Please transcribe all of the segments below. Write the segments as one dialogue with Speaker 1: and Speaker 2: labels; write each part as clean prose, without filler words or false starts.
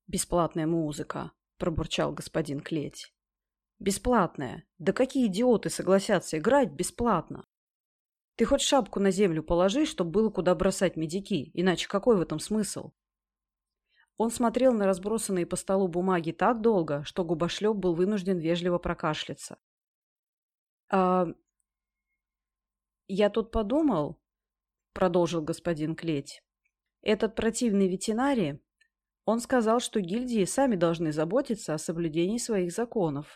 Speaker 1: «Бесплатная музыка», — пробурчал господин Клеть. «Бесплатная? Да какие идиоты согласятся играть бесплатно? Ты хоть шапку на землю положи, чтобы было куда бросать медики, иначе какой в этом смысл?» Он смотрел на разбросанные по столу бумаги так долго, что губошлеп был вынужден вежливо прокашляться. «А я тут подумал», — продолжил господин Клеть, — «этот противный ветеринарий, он сказал, что гильдии сами должны заботиться о соблюдении своих законов».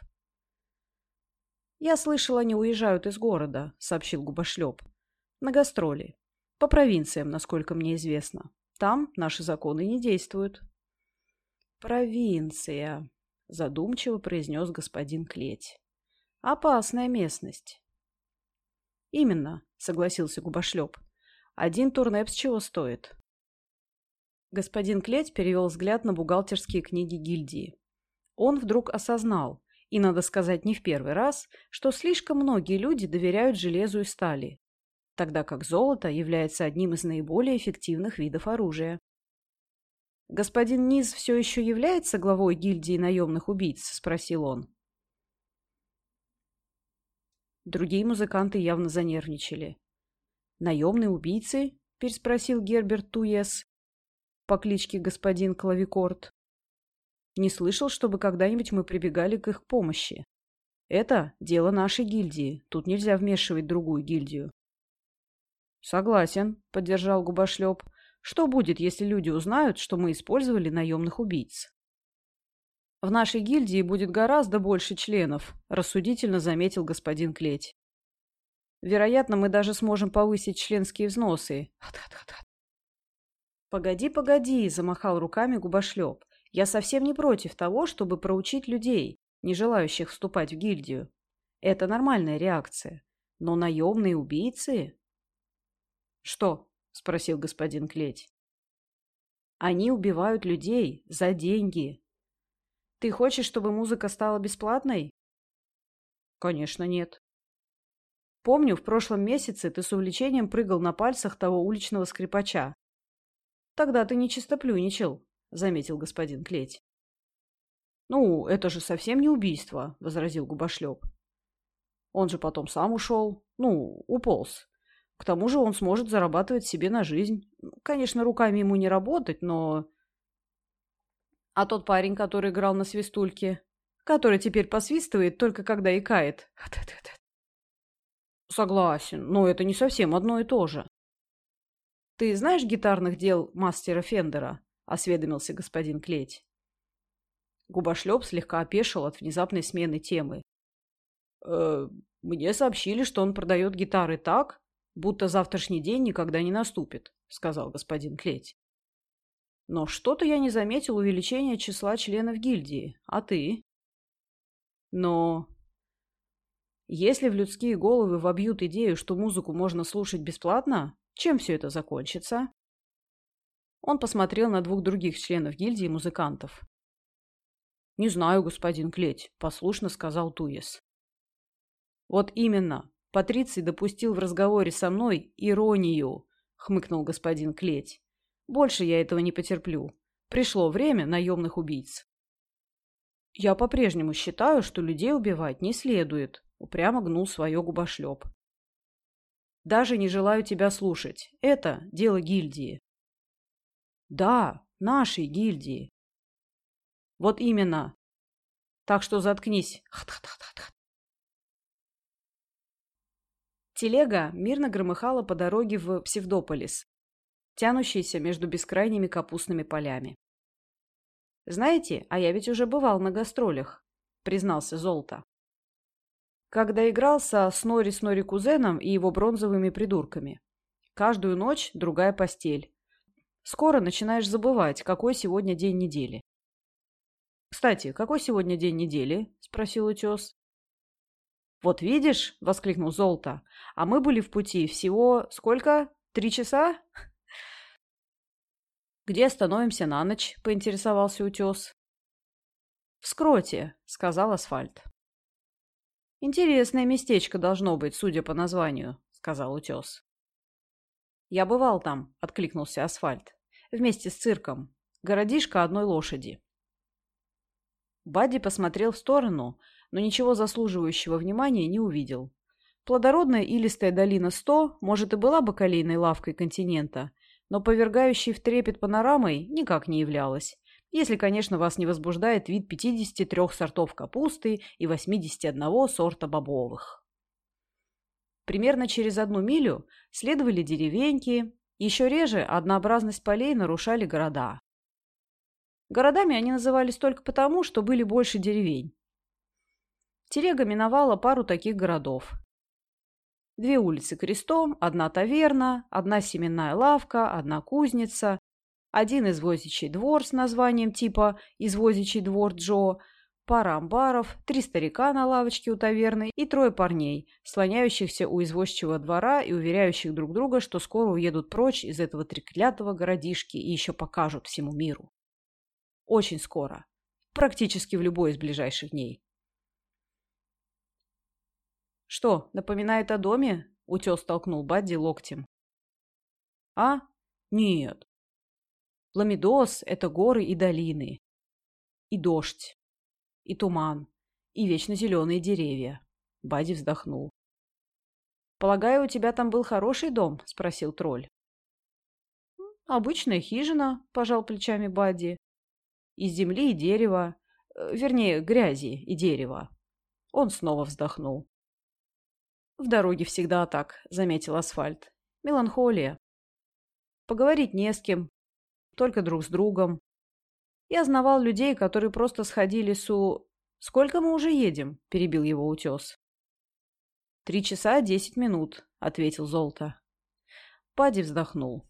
Speaker 1: «Я слышал, они уезжают из города», — сообщил губошлеп. «На гастроли. По провинциям, насколько мне известно. Там наши законы не действуют». «Провинция», — задумчиво произнес господин Клеть. «Опасная местность». «Именно», — согласился губошлеп. «Один турнепс чего стоит?» Господин Клеть перевел взгляд на бухгалтерские книги гильдии. Он вдруг осознал, и, надо сказать, не в первый раз, что слишком многие люди доверяют железу и стали, тогда как золото является одним из наиболее эффективных видов оружия. «Господин Низ все еще является главой гильдии наемных убийц?» – спросил он. Другие музыканты явно занервничали. «Наемные убийцы?» – переспросил Герберт Туес по кличке господин Клавикорд. «Не слышал, чтобы когда-нибудь мы прибегали к их помощи. Это дело нашей гильдии, тут нельзя вмешивать другую гильдию». «Согласен», — поддержал губошлеп. «Что будет, если люди узнают, что мы использовали наемных убийц?» «В нашей гильдии будет гораздо больше членов», — рассудительно заметил господин Клеть. «Вероятно, мы даже сможем повысить членские взносы». «Погоди, погоди», — замахал руками губошлеп. «Я совсем не против того, чтобы проучить людей, не желающих вступать в гильдию. Это нормальная реакция. Но наемные убийцы...» «Что?» — спросил господин Клеть. «Они убивают людей за деньги. Ты хочешь, чтобы музыка стала бесплатной?» «Конечно, нет. Помню, в прошлом месяце ты с увлечением прыгал на пальцах того уличного скрипача. Тогда ты не чистоплюничал», — заметил господин Клеть. «Ну, это же совсем не убийство», — возразил губошлеп. «Он же потом сам ушел. Ну, уполз. К тому же он сможет зарабатывать себе на жизнь. Конечно, руками ему не работать, но...» «А тот парень, который играл на свистульке, который теперь посвистывает только когда икает?» «Согласен, но это не совсем одно и то же». «Ты знаешь гитарных дел мастера Фендера?» — осведомился господин Клеть. Губошлеп слегка опешил от внезапной смены темы. «Мне сообщили, что он продает гитары так, будто завтрашний день никогда не наступит», — сказал господин Клеть. «Но что-то я не заметил увеличения числа членов гильдии. А ты?» «Но если в людские головы вобьют идею, что музыку можно слушать бесплатно, чем все это закончится?» Он посмотрел на двух других членов гильдии музыкантов. «Не знаю, господин Клеть», — послушно сказал Туес. «Вот именно. Патриций допустил в разговоре со мной иронию», — хмыкнул господин Клеть. «Больше я этого не потерплю. Пришло время наемных убийц». «Я по-прежнему считаю, что людей убивать не следует», — упрямо гнул свое губошлеп. «Даже не желаю тебя слушать. Это дело гильдии». «Да, нашей гильдии». «Вот именно. Так что заткнись». Телега мирно громыхала по дороге в Псевдополис, тянущейся между бескрайними капустными полями. «Знаете, а я ведь уже бывал на гастролях», — признался Золото. «Когда играл со Снори Кузеном и его бронзовыми придурками. Каждую ночь другая постель. Скоро начинаешь забывать, какой сегодня день недели». «Кстати, какой сегодня день недели?» — спросил Утес. «Вот видишь», — воскликнул Золото, — «а мы были в пути всего... сколько? 3 часа?» «Где остановимся на ночь?» — поинтересовался Утес. «В Скроте», — сказал Асфальт. «Интересное местечко должно быть, судя по названию», — сказал Утес. «Я бывал там», — откликнулся Асфальт, — «вместе с цирком. Городишко одной лошади. Бадди посмотрел в сторону, но ничего заслуживающего внимания не увидел. Плодородная илистая долина 100, может, и была бакалейной лавкой континента, но повергающей в трепет панорамой никак не являлась, если, конечно, вас не возбуждает вид 53 сортов капусты и 81 сорта бобовых. Примерно через 1 милю следовали деревеньки, еще реже однообразность полей нарушали города. Городами они назывались только потому, что были больше деревень. Телега миновала пару таких городов. 2 улицы крестом, 1 таверна, 1 семенная лавка, 1 кузница, 1 извозчий двор с названием типа «Извозчий двор Джо», пара амбаров, 3 старика на лавочке у таверны и 3 парней, слоняющихся у извозчего двора и уверяющих друг друга, что скоро уедут прочь из этого треклятого городишки и еще покажут всему миру. Очень скоро. Практически в любой из ближайших дней. «Что, напоминает о доме?» — утес толкнул Бадди локтем. «А? Нет. Ламидос — это горы и долины. И дождь. И туман. И вечно зеленые деревья». Бадди вздохнул. «Полагаю, у тебя там был хороший дом?» — спросил тролль. «Обычная хижина», — пожал плечами Бадди. «Из земли и дерева. Вернее, грязи и дерева». Он снова вздохнул. «В дороге всегда так», — заметил Асфальт. «Меланхолия. Поговорить не с кем, только друг с другом. Я знавал людей, которые просто сходили «Сколько мы уже едем?» — перебил его утес. 3 часа 10 минут», — ответил Золото. Падди вздохнул.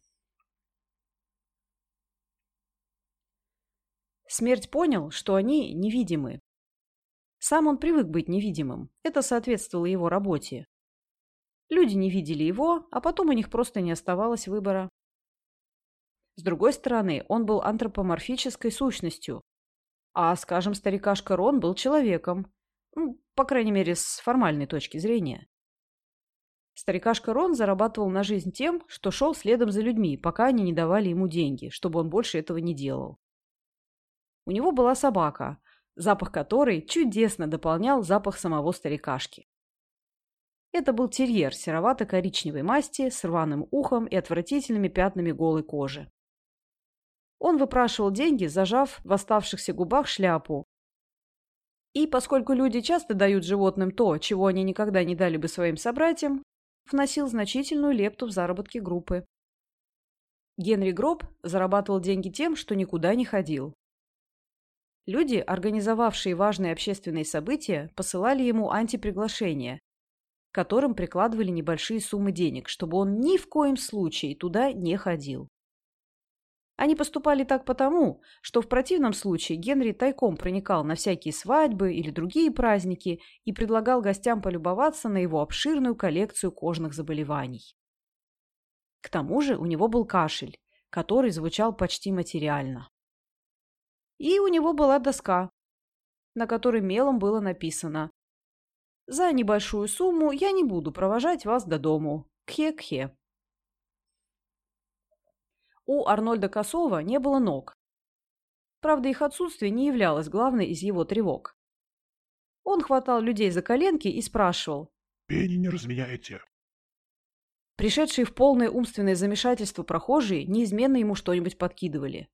Speaker 1: Смерть понял, что они невидимы. Сам он привык быть невидимым. Это соответствовало его работе. Люди не видели его, а потом у них просто не оставалось выбора. С другой стороны, он был антропоморфической сущностью, а, скажем, старикашка Рон был человеком, по крайней мере, с формальной точки зрения. Старикашка Рон зарабатывал на жизнь тем, что шел следом за людьми, пока они не давали ему деньги, чтобы он больше этого не делал. У него была собака, запах которой чудесно дополнял запах самого старикашки. Это был терьер серовато-коричневой масти с рваным ухом и отвратительными пятнами голой кожи. Он выпрашивал деньги, зажав в оставшихся губах шляпу. И поскольку люди часто дают животным то, чего они никогда не дали бы своим собратьям, вносил значительную лепту в заработки группы. Генри Гроб зарабатывал деньги тем, что никуда не ходил. Люди, организовавшие важные общественные события, посылали ему антиприглашения, к которым прикладывали небольшие суммы денег, чтобы он ни в коем случае туда не ходил. Они поступали так потому, что в противном случае Генри тайком проникал на всякие свадьбы или другие праздники и предлагал гостям полюбоваться на его обширную коллекцию кожных заболеваний. К тому же у него был кашель, который звучал почти материально. И у него была доска, на которой мелом было написано: «За небольшую сумму я не буду провожать вас до дому. Кхе-кхе». У Арнольда Косова не было ног. Правда, их отсутствие не являлось главной из его тревог. Он хватал людей за коленки и спрашивал:
Speaker 2: «Пени не разменяете?»
Speaker 1: Пришедшие в полное умственное замешательство прохожие неизменно ему что-нибудь подкидывали.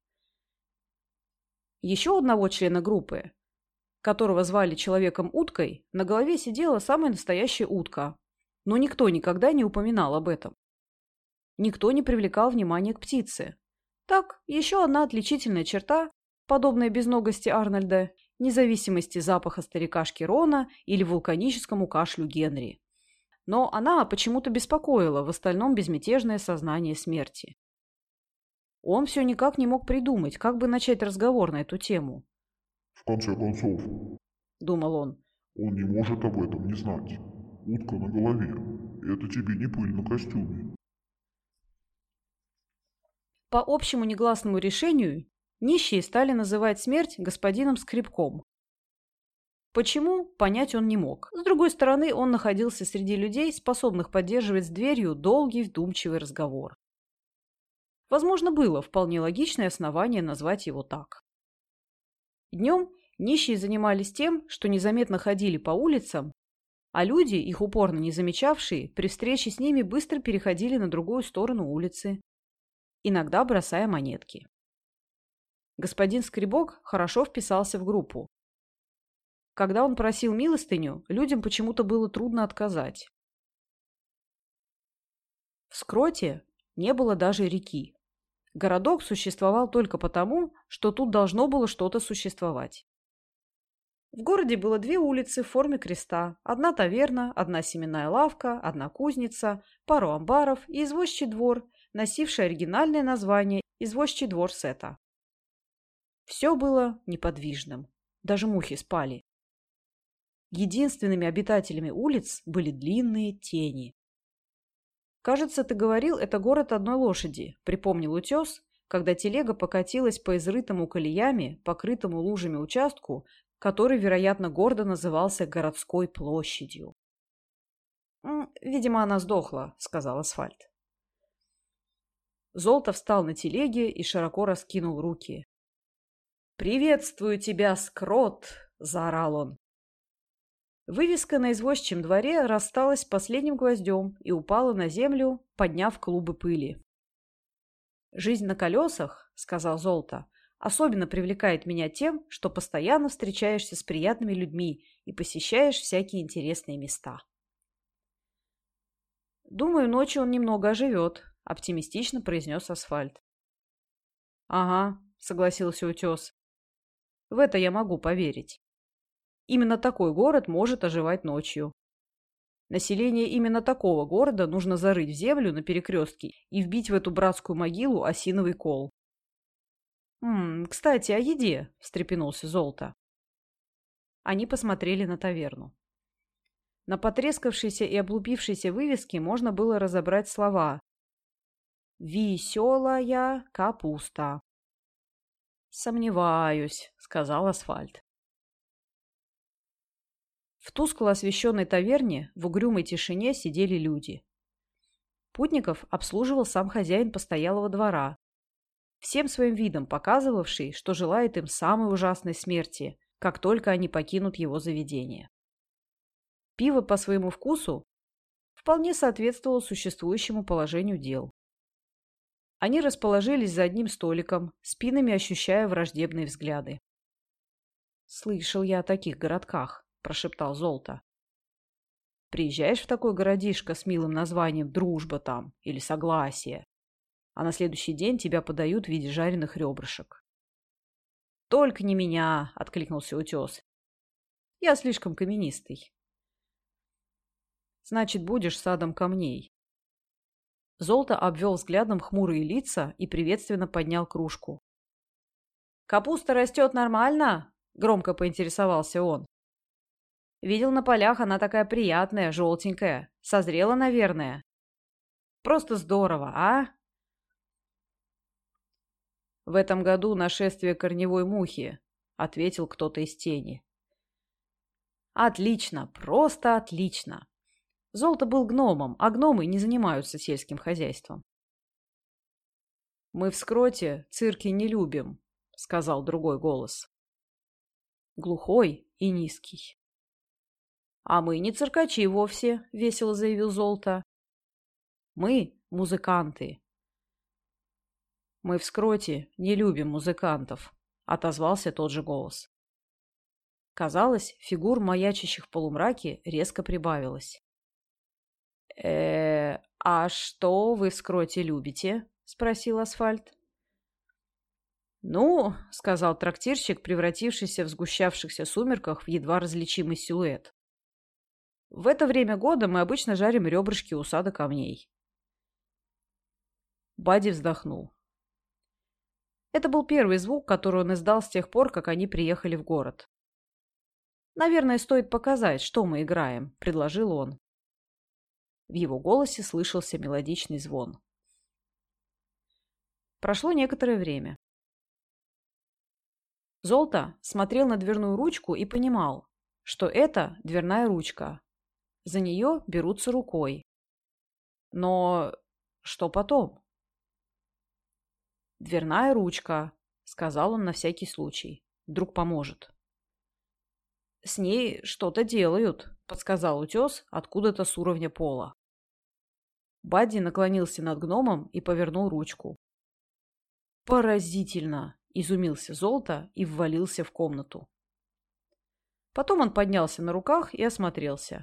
Speaker 1: Еще одного члена группы, которого звали Человеком-уткой, на голове сидела самая настоящая утка, но никто никогда не упоминал об этом. Никто не привлекал внимания к птице. Так, еще одна отличительная черта, подобная безногости Арнольда, независимости запаха старикашки Рона или вулканическому кашлю Генри. Но она почему-то беспокоила в остальном безмятежное сознание смерти. Он все никак не мог придумать, как бы начать разговор на эту тему.
Speaker 2: «В конце концов,
Speaker 1: — думал он
Speaker 2: не может об этом не знать. Утка на голове. Это тебе не пыль на костюме».
Speaker 1: По общему негласному решению нищие стали называть смерть господином Скребком. Почему, понять он не мог. С другой стороны, он находился среди людей, способных поддерживать с дверью долгий вдумчивый разговор. Возможно, было вполне логичное основание назвать его так. Днем Нищие занимались тем, что незаметно ходили по улицам, а люди, их упорно не замечавшие, при встрече с ними быстро переходили на другую сторону улицы, иногда бросая монетки. Господин Скребок хорошо вписался в группу. Когда он просил милостыню, людям почему-то было трудно отказать. В Скроте не было даже реки. Городок существовал только потому, что тут должно было что-то существовать. В городе было две улицы в форме креста, одна таверна, одна семенная лавка, одна кузница, пару амбаров и извозчий двор, носивший оригинальное название «Извозчий двор Сета». Все было неподвижным, даже мухи спали. Единственными обитателями улиц были длинные тени. «Кажется, ты говорил, это город одной лошади», — припомнил утес, когда телега покатилась по изрытому колеями, покрытому лужами участку, который, вероятно, гордо назывался городской площадью. «Видимо, она сдохла», — сказал Асфальт. Золото встал на телеге и широко раскинул руки. «Приветствую тебя, Скрот!» — заорал он. Вывеска на извозчем дворе рассталась последним гвоздем и упала на землю, подняв клубы пыли. «Жизнь на колесах, — сказал Золото, — особенно привлекает меня тем, что постоянно встречаешься с приятными людьми и посещаешь всякие интересные места». «Думаю, ночью он немного оживет», — оптимистично произнес Асфальт. «Ага», — согласился утес. «В это я могу поверить. Именно такой город может оживать ночью. Население именно такого города нужно зарыть в землю на перекрестке и вбить в эту братскую могилу осиновый кол». «Кстати, о еде», — встрепенулся Золото. Они посмотрели на таверну. На потрескавшейся и облупившейся вывеске можно было разобрать слова «Веселая капуста». «Сомневаюсь», — сказал Асфальт. В тускло освещенной таверне в угрюмой тишине сидели люди. Путников обслуживал сам хозяин постоялого двора, всем своим видом показывавший, что желает им самой ужасной смерти, как только они покинут его заведение. Пиво по своему вкусу вполне соответствовало существующему положению дел. Они расположились за одним столиком, спинами ощущая враждебные взгляды. «Слышал я о таких городках», — прошептал Золото. «Приезжаешь в такой городишко с милым названием «Дружба» там или «Согласие», а на следующий день тебя подают в виде жареных ребрышек». «Только не меня», — откликнулся утес. «Я слишком каменистый». «Значит, будешь садом камней». Золото обвел взглядом хмурые лица и приветственно поднял кружку. «Капуста растет нормально?» — громко поинтересовался он. «Видел на полях, она такая приятная, желтенькая. Созрела, наверное. Просто здорово, а?» «В этом году нашествие корневой мухи», — ответил кто-то из тени. «Отлично, просто отлично». Золото был гномом, а гномы не занимаются сельским хозяйством. «Мы в Скроте цирки не любим», — сказал другой голос. Глухой и низкий. «А мы не циркачи вовсе», — весело заявил Золото. «Мы музыканты». «Мы в Скроте не любим музыкантов», — отозвался тот же голос. Казалось, фигур, маячащих в полумраке, резко прибавилось. А что вы в Скроте любите?» — спросил Асфальт. «Ну, — сказал трактирщик, превратившийся в сгущавшихся сумерках в едва различимый силуэт. — В это время года мы обычно жарим ребрышки у сада камней». Бадди вздохнул. Это был первый звук, который он издал с тех пор, как они приехали в город. «Наверное, стоит показать, что мы играем», — предложил он. В его голосе слышался мелодичный звон. Прошло некоторое время. Золото смотрел на дверную ручку и понимал, что это дверная ручка. За нее берутся рукой. Но что потом? «Дверная ручка», — сказал он на всякий случай. Вдруг поможет. С ней что-то делают, подсказал утес откуда-то с уровня пола. Бадди наклонился над гномом и повернул ручку. «Поразительно!» – изумился Золото и ввалился в комнату. Потом он поднялся на руках и осмотрелся.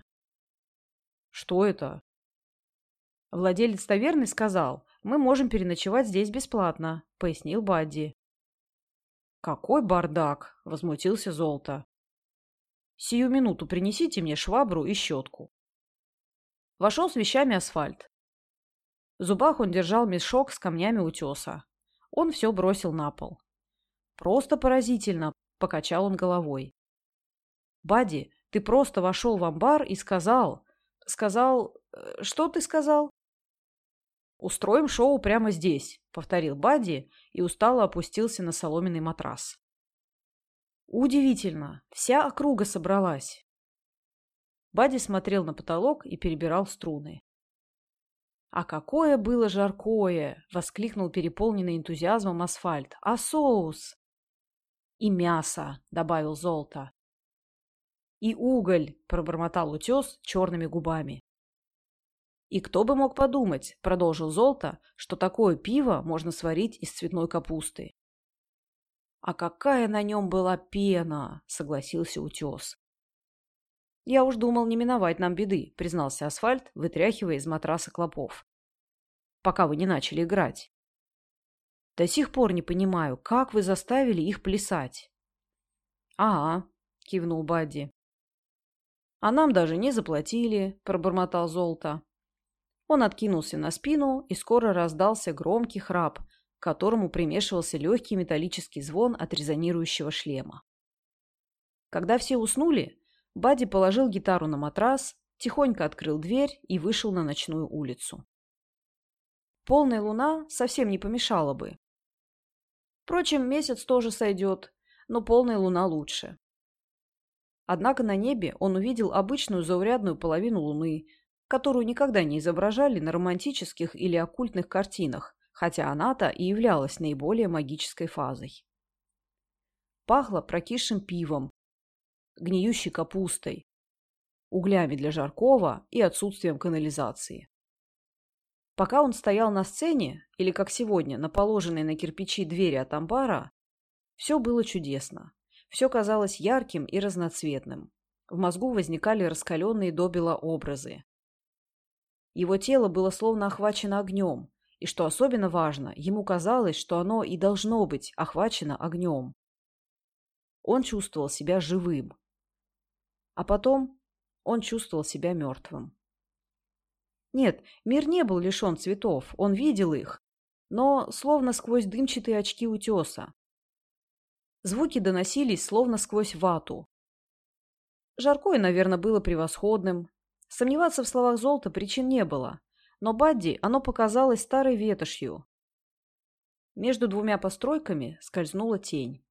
Speaker 1: «Что это?» «Владелец таверны сказал, мы можем переночевать здесь бесплатно», – пояснил Бадди. «Какой бардак!» – возмутился Золото. «Сию минуту принесите мне швабру и щетку». Вошел с вещами Асфальт. В зубах он держал мешок с камнями утеса. Он все бросил на пол. «Просто поразительно!» – покачал он головой. «Бадди, ты просто вошел в амбар и сказал... Что ты сказал?» «Устроим шоу прямо здесь», — повторил Бадди и устало опустился на соломенный матрас. «Удивительно, вся округа собралась». Бадди смотрел на потолок и перебирал струны. «А какое было жаркое!» — воскликнул переполненный энтузиазмом Асфальт. «А соус?» «И мясо», — добавил Золото. «И уголь», — пробормотал утес черными губами. «И кто бы мог подумать, — продолжил Золото, — что такое пиво можно сварить из цветной капусты». «А какая на нем была пена!» — согласился утес. «Я уж думал, не миновать нам беды», — признался Асфальт, вытряхивая из матраса клопов. «Пока вы не начали играть. До сих пор не понимаю, как вы заставили их плясать». «Ага», — кивнул Бадди. «А нам даже не заплатили», — пробормотал Золото. Он откинулся на спину, и скоро раздался громкий храп, к которому примешивался легкий металлический звон от резонирующего шлема. Когда все уснули, Бадди положил гитару на матрас, тихонько открыл дверь и вышел на ночную улицу. Полная луна совсем не помешала бы. Впрочем, месяц тоже сойдет, но полная луна лучше. Однако на небе он увидел обычную заурядную половину луны, которую никогда не изображали на романтических или оккультных картинах, хотя она-то и являлась наиболее магической фазой. Пахло прокисшим пивом, гниющей капустой, углями для жаркого и отсутствием канализации. Пока он стоял на сцене, или, как сегодня, на положенной на кирпичи двери от амбара, все было чудесно. Все казалось ярким и разноцветным. В мозгу возникали раскаленные добело образы. Его тело было словно охвачено огнем, и, что особенно важно, ему казалось, что оно и должно быть охвачено огнем. Он чувствовал себя живым. А потом он чувствовал себя мертвым. Нет, мир не был лишен цветов, он видел их, но словно сквозь дымчатые очки утеса. Звуки доносились словно сквозь вату. Жаркое, наверное, было превосходным. Сомневаться в словах Золота причин не было, но Бадди оно показалось старой ветошью. Между двумя постройками скользнула тень.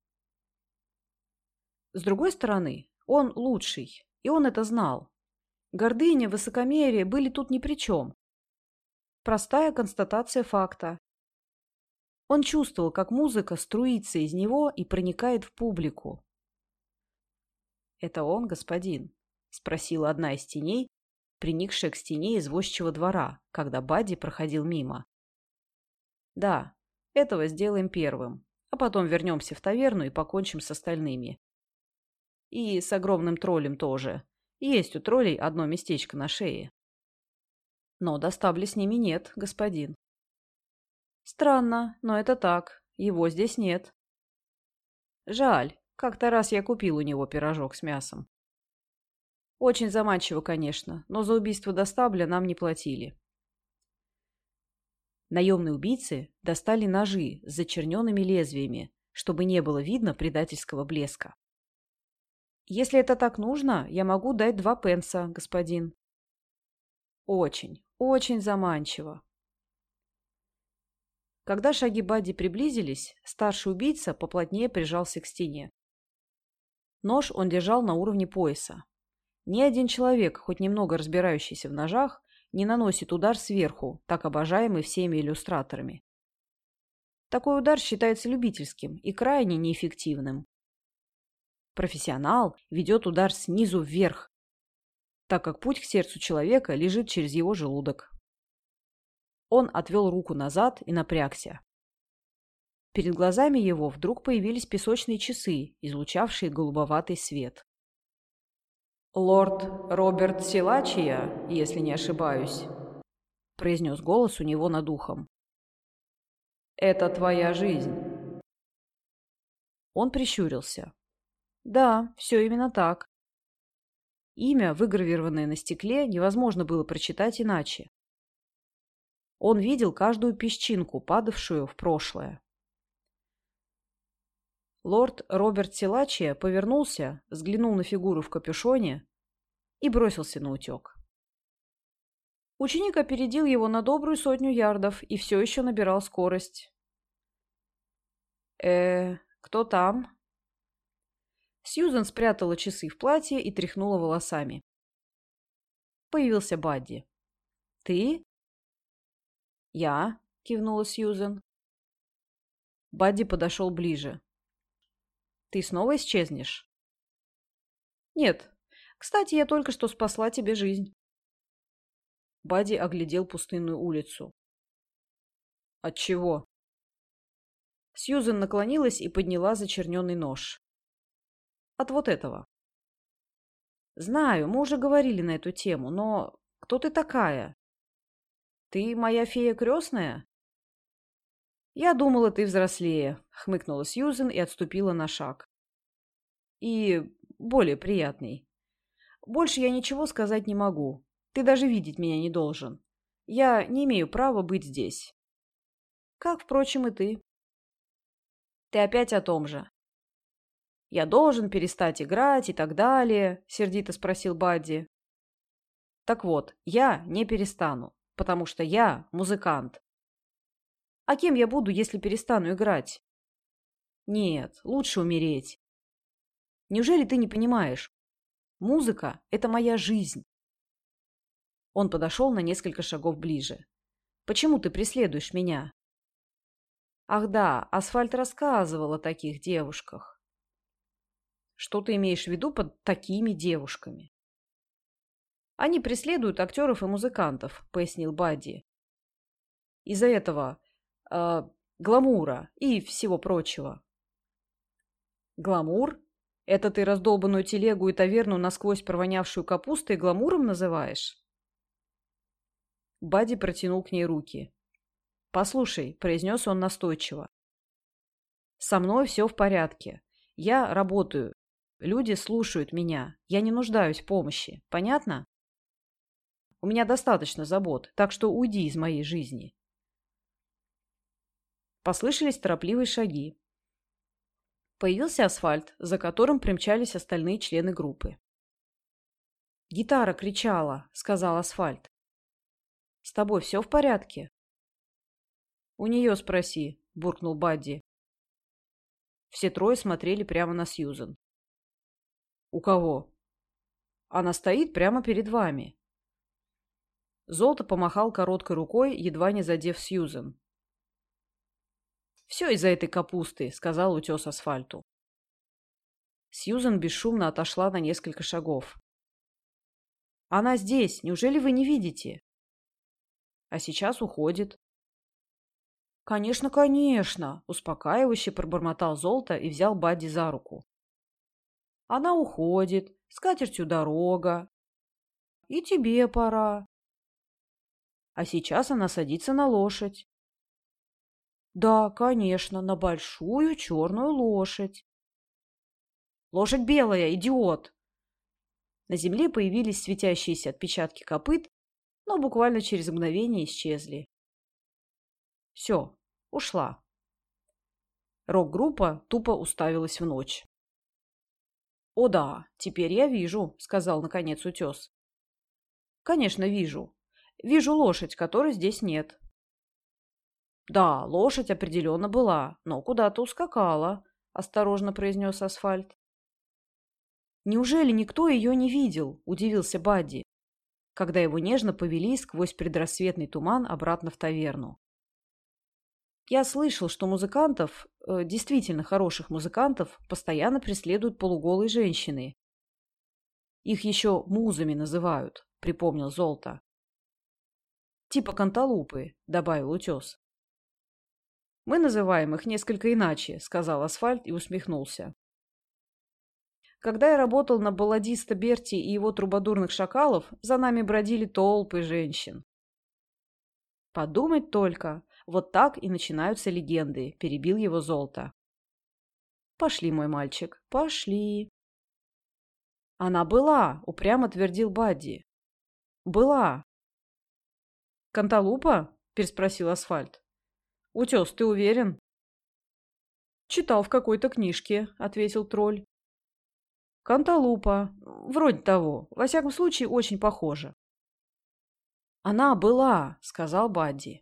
Speaker 1: С другой стороны, он лучший, и он это знал. Гордыня, высокомерие были тут ни при чем. Простая констатация факта. Он чувствовал, как музыка струится из него и проникает в публику. «Это он, господин?» — спросила одна из теней, приникшая к стене извозчего двора, когда Бадди проходил мимо. «Да, этого сделаем первым, а потом вернемся в таверну и покончим с остальными. И с огромным троллем тоже. Есть у троллей одно местечко на шее. Но до стабли с ними нет, господин». «Странно, но это так. Его здесь нет». «Жаль. Как-то раз я купил у него пирожок с мясом». «Очень заманчиво, конечно, но за убийство до стабля нам не платили». Наемные убийцы достали ножи с зачерненными лезвиями, чтобы не было видно предательского блеска. «Если это так нужно, я могу дать 2 пенса, господин». «Очень, очень заманчиво». Когда шаги Бадди приблизились, старший убийца поплотнее прижался к стене. Нож он держал на уровне пояса. Ни один человек, хоть немного разбирающийся в ножах, не наносит удар сверху, так обожаемый всеми иллюстраторами. Такой удар считается любительским и крайне неэффективным. Профессионал ведет удар снизу вверх, так как путь к сердцу человека лежит через его желудок. Он отвел руку назад и напрягся. Перед глазами его вдруг появились песочные часы, излучавшие голубоватый свет. «Лорд Роберт Силачия, если не ошибаюсь», — произнес голос у него над ухом. «Это твоя жизнь». Он прищурился. Да, все именно так. Имя, выгравированное на стекле, невозможно было прочитать иначе. Он видел каждую песчинку, падавшую в прошлое. Лорд Роберт Силачия повернулся, взглянул на фигуру в капюшоне и бросился наутек. Ученик опередил его на добрую 100 ярдов и все еще набирал скорость. Кто там?» Сьюзен спрятала часы в платье и тряхнула волосами. Появился Бадди. «Ты?» «Я», — кивнула Сьюзен. Бадди подошел ближе. «Ты снова исчезнешь?» «Нет. Кстати, я только что спасла тебе жизнь». Бадди оглядел пустынную улицу. «От чего?» Сьюзен наклонилась и подняла зачерненный нож. «От вот этого». «Знаю, мы уже говорили на эту тему, но кто ты такая? Ты моя фея крестная?» «Я думала, ты взрослее», — хмыкнула Сьюзен и отступила на шаг. «И более приятный. Больше я ничего сказать не могу. Ты даже видеть меня не должен. Я не имею права быть здесь. Как, впрочем, и ты». «Ты опять о том же». «Я должен перестать играть и так далее», — сердито спросил Бадди. «Так вот, я не перестану, потому что я музыкант. А кем я буду, если перестану играть? Нет, лучше умереть. Неужели ты не понимаешь? Музыка — это моя жизнь». Он подошел на несколько шагов ближе. «Почему ты преследуешь меня?» «Ах да, Асфальт рассказывал о таких девушках». «Что ты имеешь в виду под такими девушками?» «Они преследуют актеров и музыкантов», — пояснил Бадди. «Из-за этого гламура и всего прочего». «Гламур? Это ты раздолбанную телегу и таверну, насквозь провонявшую капустой, гламуром называешь?» Бадди протянул к ней руки. «Послушай», — произнес он настойчиво. «Со мной все в порядке. Я работаю. Люди слушают меня. Я не нуждаюсь в помощи. Понятно? У меня достаточно забот, так что уйди из моей жизни». Послышались торопливые шаги. Появился Асфальт, за которым примчались остальные члены группы. «Гитара кричала», — сказал Асфальт. «С тобой все в порядке?» «У нее спроси», — буркнул Бадди. Все трое смотрели прямо на Сьюзен. «У кого?» «Она стоит прямо перед вами». Золото помахал короткой рукой, едва не задев Сьюзен. «Все из-за этой капусты», — сказал утес Асфальту. Сьюзен бесшумно отошла на несколько шагов. «Она здесь, неужели вы не видите?» «А сейчас уходит». «Конечно, конечно», — успокаивающе пробормотал Золото и взял Бадди за руку. «Она уходит, с катертью дорога. И тебе пора. А сейчас она садится на лошадь». «Да, конечно, на большую черную лошадь». «Лошадь белая, идиот!» На земле появились светящиеся отпечатки копыт, но буквально через мгновение исчезли. Все, ушла. Рок-группа тупо уставилась в ночь. «О да, теперь я вижу», — сказал наконец утес. «Конечно, вижу. Вижу лошадь, которой здесь нет». «Да, лошадь определенно была, но куда-то ускакала», — осторожно произнес Асфальт. «Неужели никто ее не видел?» — удивился Бадди, когда его нежно повели сквозь предрассветный туман обратно в таверну. Я слышал, что музыкантов, действительно хороших музыкантов, постоянно преследуют полуголые женщины. Их еще музами называют, припомнил Золото. Типа канталупы, добавил Утес. Мы называем их несколько иначе, сказал Асфальт и усмехнулся. Когда я работал на балладиста Берти и его трубадурных шакалов, за нами бродили толпы женщин. Подумать только, вот так и начинаются легенды, перебил его Золото. Пошли, мой мальчик, пошли. Она была, упрямо твердил Бадди. Была. Канталупа? Переспросил Асфальт. Утес, ты уверен? Читал в какой-то книжке, ответил тролль. Канталупа. Вроде того. Во всяком случае, очень похоже. Она была, сказал Бадди.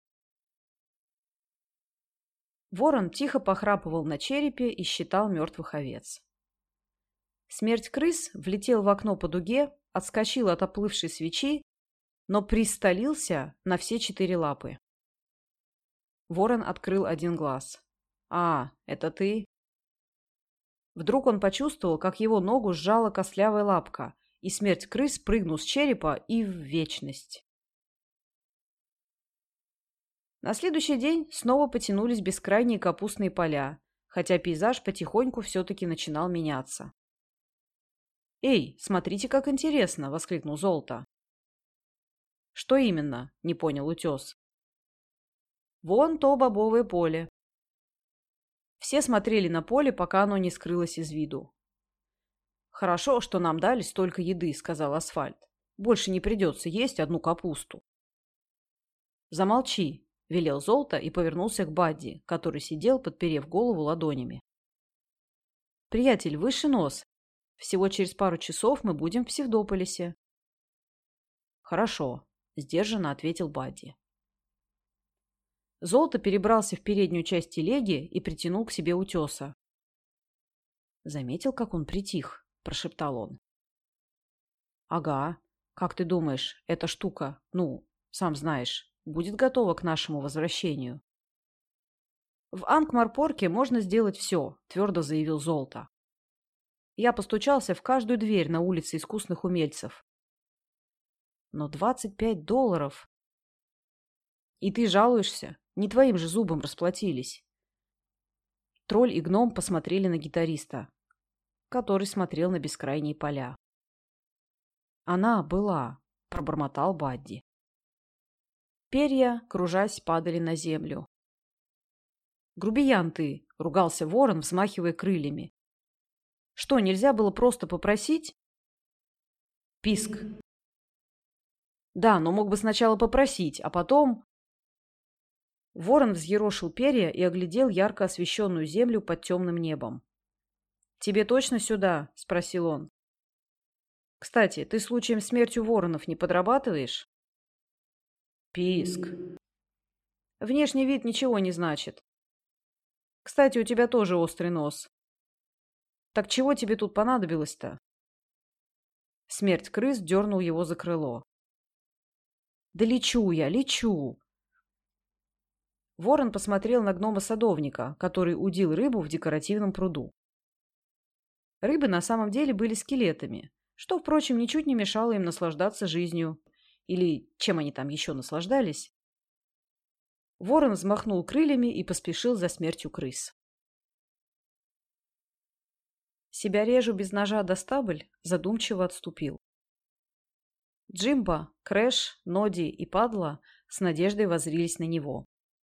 Speaker 1: Ворон тихо похрапывал на черепе и считал мертвых овец. Смерть крыс влетел в окно по дуге, отскочил от оплывшей свечи, но присталился на все 4 лапы. Ворон открыл один глаз. «А, это ты?» Вдруг он почувствовал, как его ногу сжала костлявая лапка, и смерть крыс прыгнул с черепа и в вечность. На следующий день снова потянулись бескрайние капустные поля, хотя пейзаж потихоньку все-таки начинал меняться. «Эй, смотрите, как интересно!» — воскликнул Золото. «Что именно?» — не понял Утес. «Вон то бобовое поле». Все смотрели на поле, пока оно не скрылось из виду. «Хорошо, что нам дали столько еды», — сказал Асфальт. «Больше не придется есть одну капусту». «Замолчи», — велел Золото и повернулся к Бадди, который сидел, подперев голову ладонями. «Приятель, выше нос. Всего через пару часов мы будем в Псевдополисе». «Хорошо», — сдержанно ответил Бадди. Золото перебрался в переднюю часть телеги и притянул к себе Утеса. «Заметил, как он притих?» — прошептал он. «Ага. Как ты думаешь, эта штука, сам знаешь, будет готова к нашему возвращению?» «В Анкмарпорке можно сделать все», — твердо заявил Золото. «Я постучался в каждую дверь на улице искусных умельцев. Но $25. И ты жалуешься? Не твоим же зубом расплатились». Тролль и гном посмотрели на гитариста, который смотрел на бескрайние поля. «Она была», — пробормотал Бадди. Перья, кружась, падали на землю. «Грубиян ты!» — ругался ворон, взмахивая крыльями. «Что, нельзя было просто попросить?» Писк. «Да, но мог бы сначала попросить, а потом...» Ворон взъерошил перья и оглядел ярко освещенную землю под темным небом. «Тебе точно сюда?» — спросил он. «Кстати, ты случаем смертью воронов не подрабатываешь?» Писк. «Внешний вид ничего не значит. Кстати, у тебя тоже острый нос. Так чего тебе тут понадобилось-то?» Смерть крыс дернул его за крыло. «Да лечу я, лечу!» Ворон посмотрел на гнома-садовника, который удил рыбу в декоративном пруду. Рыбы на самом деле были скелетами, что, впрочем, ничуть не мешало им наслаждаться жизнью. Или чем они там еще наслаждались. Ворон взмахнул крыльями и поспешил за смертью крыс. «Себя режу без ножа до стабль» задумчиво отступил. Джимбо, Крэш, Ноди и Падла с надеждой воззрились на него.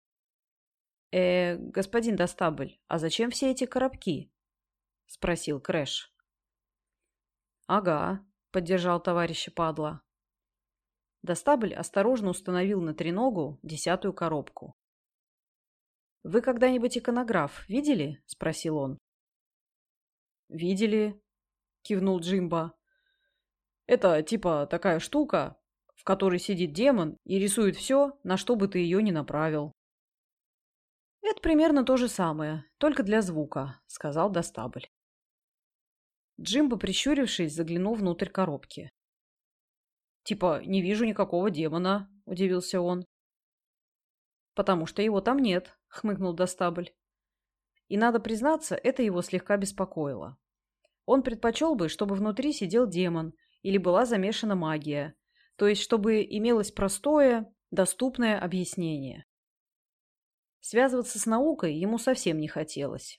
Speaker 1: Господин Достабль, а зачем все эти коробки?» — спросил Крэш. «Ага», — поддержал товарища Падла. Достабль осторожно установил на треногу 10-ю коробку. «Вы когда-нибудь иконограф видели?» — спросил он. «Видели», — кивнул Джимбо. «Это типа такая штука, в которой сидит демон и рисует все, на что бы ты ее ни направил». «Это примерно то же самое, только для звука», — сказал Достабль. Джимбо, прищурившись, заглянул внутрь коробки. «Типа, не вижу никакого демона», — удивился он. «Потому что его там нет», — хмыкнул Достабль. И, надо признаться, это его слегка беспокоило. Он предпочел бы, чтобы внутри сидел демон или была замешана магия, то есть чтобы имелось простое, доступное объяснение. Связываться с наукой ему совсем не хотелось.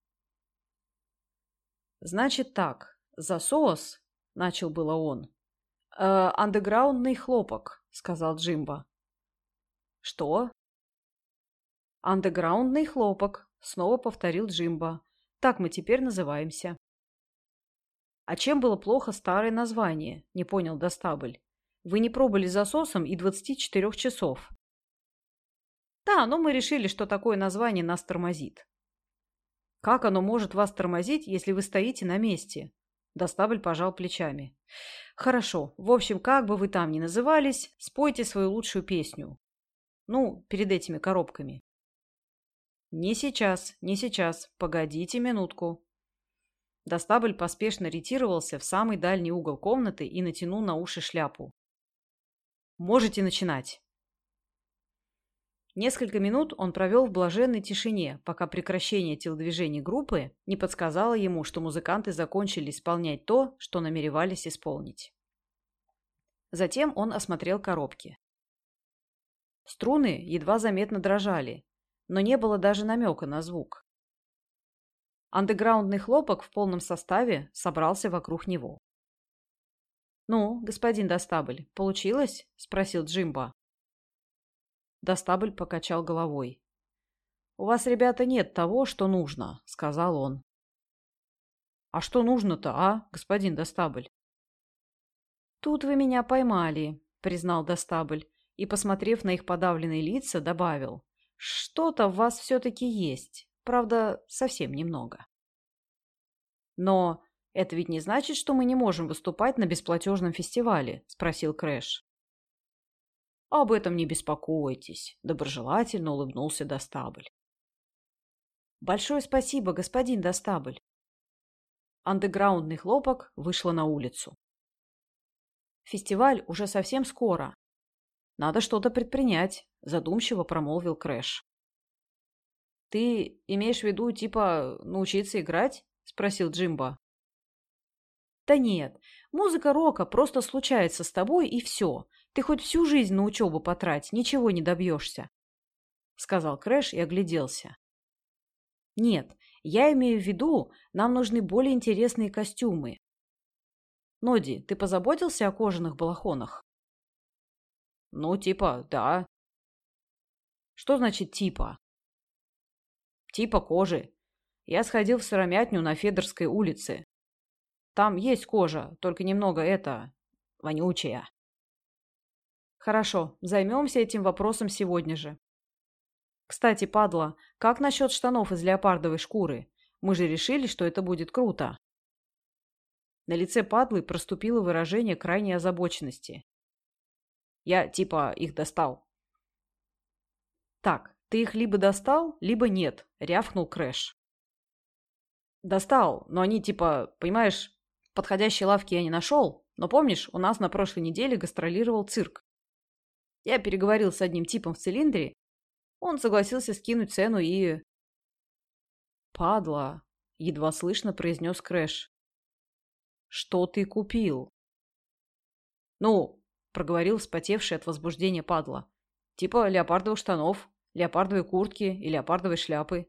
Speaker 1: «Значит так, засос», — начал было он. «Андеграундный хлопок», — сказал Джимбо. «Что?» «Андеграундный хлопок», — снова повторил Джимбо. «Так мы теперь называемся». «А чем было плохо старое название?» — не понял Достабль. «Вы не пробыли засосом и 24 часов». «Да, но мы решили, что такое название нас тормозит». «Как оно может вас тормозить, если вы стоите на месте?» Достабль пожал плечами. «Хорошо. В общем, как бы вы там ни назывались, спойте свою лучшую песню. Ну, перед этими коробками». «Не сейчас, не сейчас. Погодите минутку». Достабль поспешно ретировался в самый дальний угол комнаты и натянул на уши шляпу. «Можете начинать». Несколько минут он провел в блаженной тишине, пока прекращение телодвижений группы не подсказало ему, что музыканты закончили исполнять то, что намеревались исполнить. Затем он осмотрел коробки. Струны едва заметно дрожали, но не было даже намека на звук. Андеграундный хлопок в полном составе собрался вокруг него. «Ну, господин Достабль, получилось?» – спросил Джимбо. Достабль покачал головой. «У вас, ребята, нет того, что нужно», — сказал он. «А что нужно-то, а, господин Достабль?» «Тут вы меня поймали», — признал Достабль и, посмотрев на их подавленные лица, добавил. «Что-то в вас все-таки есть, правда, совсем немного». «Но это ведь не значит, что мы не можем выступать на бесплатежном фестивале?» — спросил Крэш. «Об этом не беспокойтесь», — доброжелательно улыбнулся Достабль. «Большое спасибо, господин Достабль». Андеграундный хлопок вышла на улицу. «Фестиваль уже совсем скоро. Надо что-то предпринять», — задумчиво промолвил Крэш. «Ты имеешь в виду, типа, научиться играть?» — спросил Джимбо. «Да нет, музыка рока просто случается с тобой, и все. Ты хоть всю жизнь на учебу потрать, ничего не добьешься», — сказал Крэш и огляделся. «Нет, я имею в виду, нам нужны более интересные костюмы. Ноди, ты позаботился о кожаных балахонах?» «Ну, типа, да». «Что значит «типа»?» «Типа кожи. Я сходил в сыромятню на Федорской улице. Там есть кожа, только немного вонючая». «Хорошо, займемся этим вопросом сегодня же. Кстати, падла, как насчет штанов из леопардовой шкуры? Мы же решили, что это будет круто». На лице падлы проступило выражение крайней озабоченности. «Я, типа, их достал». «Так, ты их либо достал, либо нет», — рявкнул Крэш. «Достал, но они, типа, понимаешь, подходящей лавки я не нашел, но помнишь, у нас на прошлой неделе гастролировал цирк. Я переговорил с одним типом в цилиндре, он согласился скинуть цену и...» «Падла», — едва слышно произнес Крэш. «Что ты купил?» «Ну», — проговорил вспотевший от возбуждения падла, «типа леопардовых штанов, леопардовой куртки и леопардовой шляпы».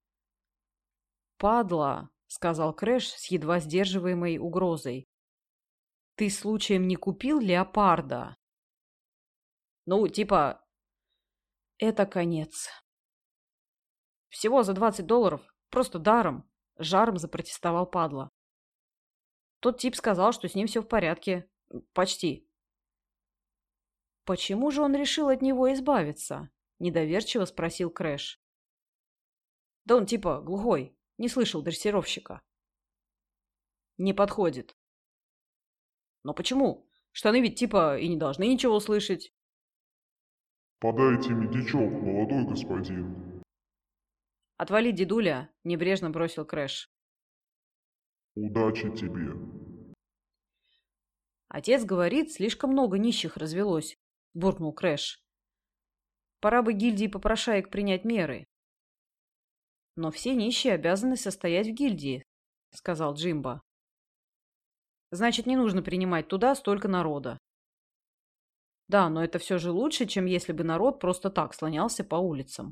Speaker 1: «Падла», — сказал Крэш с едва сдерживаемой угрозой. «Ты случаем не купил леопарда?» «Ну, типа...» «Это конец». «Всего за $20, просто даром», — жаром запротестовал падла. «Тот тип сказал, что с ним все в порядке. Почти». «Почему же он решил от него избавиться?» — недоверчиво спросил Крэш. «Да он типа глухой, не слышал дрессировщика». «Не подходит». «Но почему? Штаны ведь типа и не должны ничего слышать».
Speaker 2: «Подайте медичок, молодой господин».
Speaker 1: «Отвали, дедуля», — небрежно бросил Крэш.
Speaker 2: «Удачи тебе».
Speaker 1: «Отец говорит, слишком много нищих развелось», — буркнул Крэш. Пора бы гильдии попрошаек принять меры. Но все нищие обязаны состоять в гильдии, сказал Джимбо. Значит, не нужно принимать туда столько народа. Да, но это все же лучше, чем если бы народ просто так слонялся по улицам.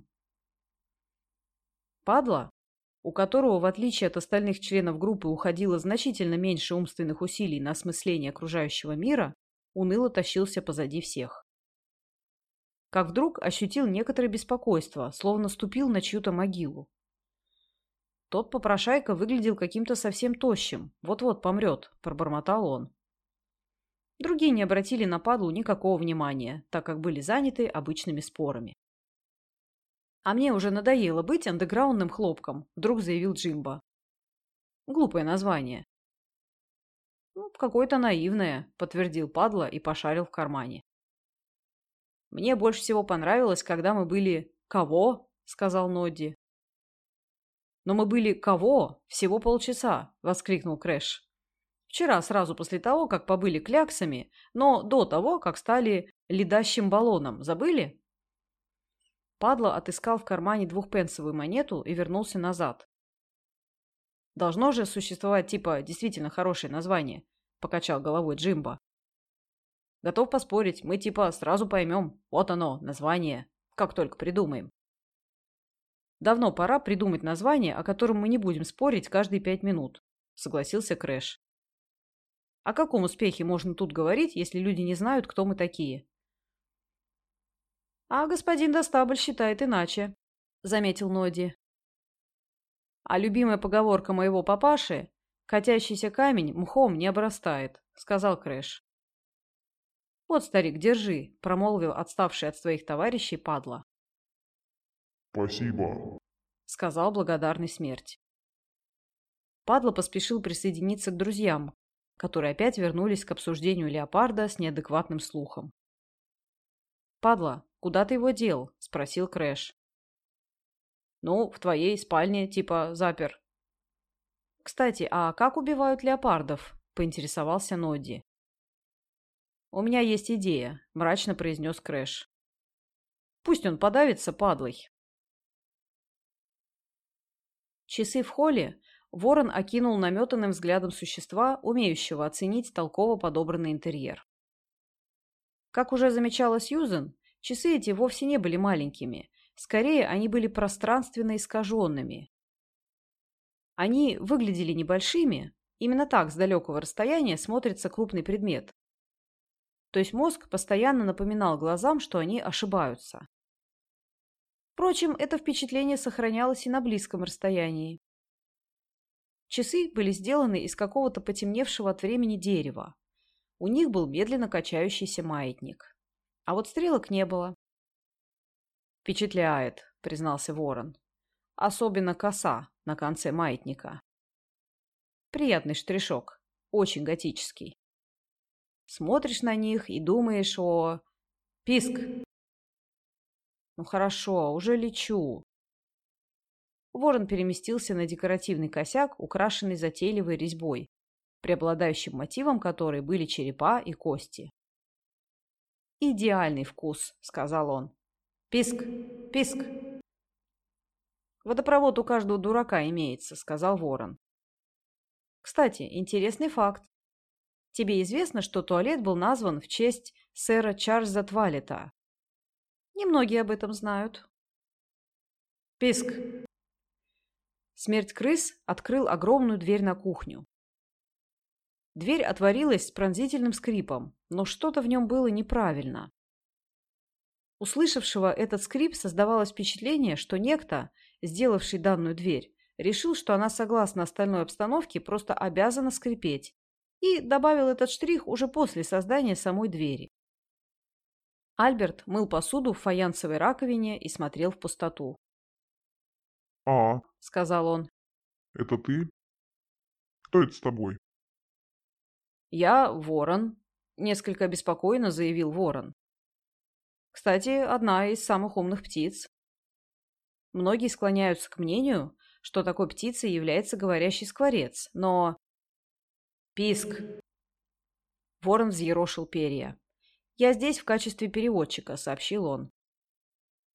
Speaker 1: Падла, у которого, в отличие от остальных членов группы, уходило значительно меньше умственных усилий на осмысление окружающего мира, уныло тащился позади всех. Как вдруг ощутил некоторое беспокойство, словно ступил на чью-то могилу. Тот попрошайка выглядел каким-то совсем тощим, вот-вот помрет, пробормотал он. Другие не обратили на Падлу никакого внимания, так как были заняты обычными спорами. «А мне уже надоело быть андеграундным хлопком», — вдруг заявил Джимбо. «Глупое название». «Ну, какое-то наивное», — подтвердил Падла и пошарил в кармане. «Мне больше всего понравилось, когда мы были...» «Кого?» — сказал Нодди. «Но мы были кого? Всего полчаса!» — воскликнул Крэш. «Вчера, сразу после того, как побыли кляксами, но до того, как стали ледащим баллоном. Забыли?» Падла отыскал в кармане двухпенсовую монету и вернулся назад. «Должно же существовать типа действительно хорошее название», — покачал головой Джимбо. «Готов поспорить, мы типа сразу поймем. Вот оно, название. Как только придумаем». «Давно пора придумать название, о котором мы не будем спорить каждые 5 минут», — согласился Крэш. «О каком успехе можно тут говорить, если люди не знают, кто мы такие?» «А господин Достабль считает иначе», — заметил Нодди. «А любимая поговорка моего папаши «катящийся камень мхом не обрастает», — сказал Крэш. «Вот, старик, держи», — промолвил отставший от своих товарищей Падла.
Speaker 2: Спасибо.
Speaker 1: — сказал благодарный смерть. Падла поспешил присоединиться к друзьям, которые опять вернулись к обсуждению леопарда с неадекватным слухом. «Падла, куда ты его дел?» — спросил Крэш. «Ну, в твоей спальне, типа, запер». «Кстати, а как убивают леопардов?» — поинтересовался Нодди. «У меня есть идея», — мрачно произнес Крэш. «Пусть он подавится падлой». Часы в холле Ворон окинул наметанным взглядом существа, умеющего оценить толково подобранный интерьер. Как уже замечала Сьюзен, часы эти вовсе не были маленькими, скорее они были пространственно искаженными. Они выглядели небольшими, именно так с далекого расстояния смотрится крупный предмет. То есть мозг постоянно напоминал глазам, что они ошибаются. Впрочем, это впечатление сохранялось и на близком расстоянии. Часы были сделаны из какого-то потемневшего от времени дерева. У них был медленно качающийся маятник. А вот стрелок не было. «Впечатляет», — признался Ворон. «Особенно коса на конце маятника. Приятный штришок, очень готический. Смотришь на них и думаешь о... Писк!» «Ну хорошо, уже лечу». Ворон переместился на декоративный косяк, украшенный затейливой резьбой, преобладающим мотивом которой были черепа и кости. «Идеальный вкус», — сказал он. «Писк! Писк!» «Водопровод у каждого дурака имеется», — сказал Ворон. «Кстати, интересный факт. Тебе известно, что туалет был назван в честь сэра Чарльза Твалета?» «Немногие об этом знают». «Писк!» Смерть крыс открыл огромную дверь на кухню. Дверь отворилась с пронзительным скрипом, но что-то в нем было неправильно. Услышавшего этот скрип создавалось впечатление, что некто, сделавший данную дверь, решил, что она, согласно остальной обстановке, просто обязана скрипеть, и добавил этот штрих уже после создания самой двери. Альберт мыл посуду в фаянсовой раковине и смотрел в пустоту.
Speaker 2: «А,
Speaker 1: — сказал он.
Speaker 2: это ты? Кто это с тобой?»
Speaker 1: «Я Ворон», — несколько обеспокоенно заявил Ворон. «Кстати, одна из самых умных птиц. Многие склоняются к мнению, что такой птицей является говорящий скворец, но...» «Писк!» Ворон взъерошил перья. «Я здесь в качестве переводчика», — сообщил он.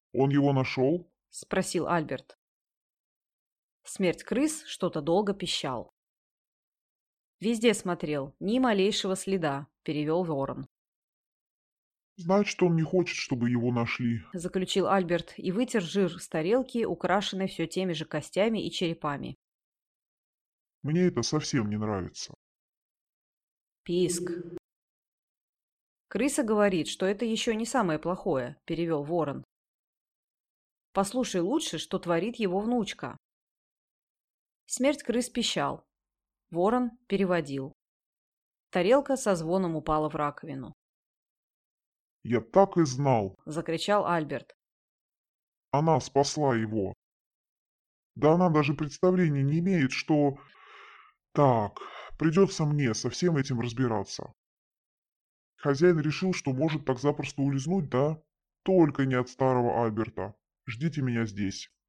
Speaker 2: Он его нашел?
Speaker 1: — спросил Альберт. Смерть крыс что-то долго пищал. «Везде смотрел, ни малейшего следа», — перевел Ворон.
Speaker 2: Значит, он не хочет, чтобы его нашли.
Speaker 1: Заключил Альберт и вытер жир с тарелки, украшенной все теми же костями и черепами.
Speaker 2: Мне это совсем не нравится.
Speaker 1: Писк. Крыса говорит, что это еще не самое плохое, перевел Ворон. Послушай лучше, что творит его внучка. Смерть крыс пищал. Ворон переводил. Тарелка со звоном упала в раковину.
Speaker 2: Я так и знал.
Speaker 1: Закричал Альберт.
Speaker 2: Она спасла его. Да она даже представления не имеет, что... Так, придется мне со всем этим разбираться. Хозяин решил, что может так запросто улизнуть, да? Только не от старого Альберта. Ждите меня здесь.